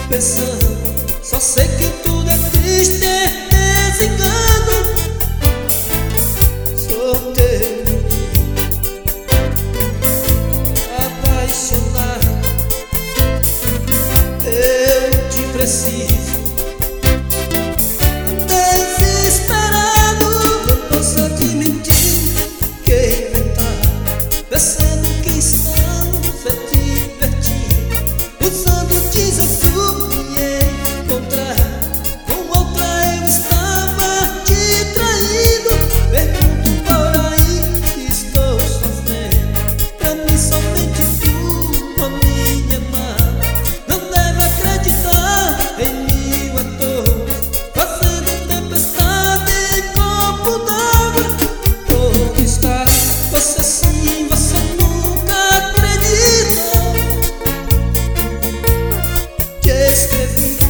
pensando, só sei que tudo é triste, é desengano. Sou teu apaixonado, eu te preciso. Desesperado, não posso admitir, fiquei inventado, pensando que estamos a divertir, usando desafios me encontrar. Com outra eu estava te traindo. Pergunto por aí que estou sofrendo. Pra mim somente tu, a minha amada, não deve acreditar em mim à toa, fazendo tempestade em copo d'água. Onde está você? Sim, você nunca acredita. Te escrevi